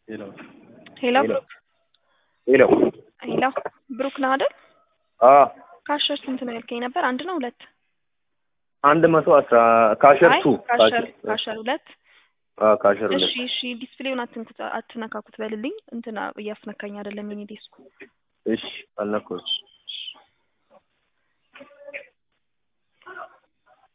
ሄሎ ሄሎ ሄሎ ሄሎ ብሩክ ነህ አይደል? ካሸር ስንት ነው ያልከኝ ነበር? አንድ ነው ሁለት? 110 ካሸር 2 ካሸር ሁለት ካሸር ሁለት። እሺ ዲስፕሌውን አትነካኩት በልልኝ። እንትና እያስነካኝ አይደለም የኔ ዲስኩ። እሺ አልነካሁት።